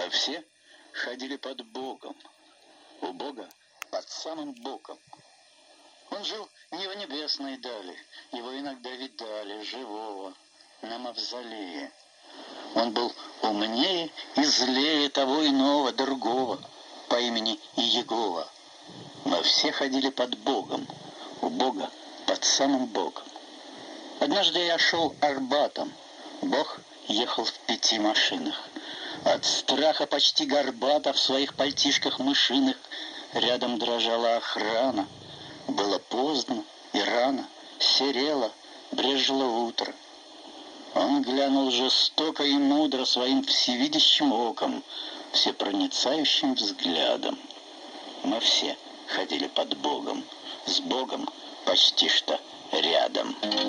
Мы все ходили под Богом, у Бога под самым боком. Он жил не в небесной дали, его иногда видали, живого, на мавзолее. Он был умнее и злее того иного, другого, по имени Иегова. Мы все ходили под Богом, у Бога под самым Богом. Однажды я шел Арбатом, Бог ехал в 5 машинах. От страха почти горбато в своих пальтишках мышиных рядом дрожала охрана. Было поздно и рано, серело, брежило утро. Он глянул жестоко и мудро своим всевидящим оком, всепроницающим взглядом. Мы все ходили под Богом, с Богом почти что рядом.